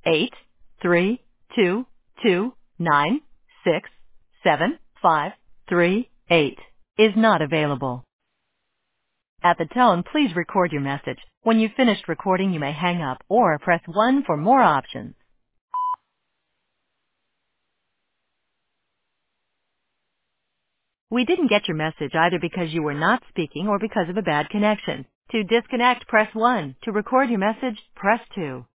832296758 is not available. At the tone, please record your message. When you've finished recording, you may hang up or press 1 for more options. We didn't get your message either because you were not speaking or because of a bad connection. To disconnect, press 1. To record your message, press 2.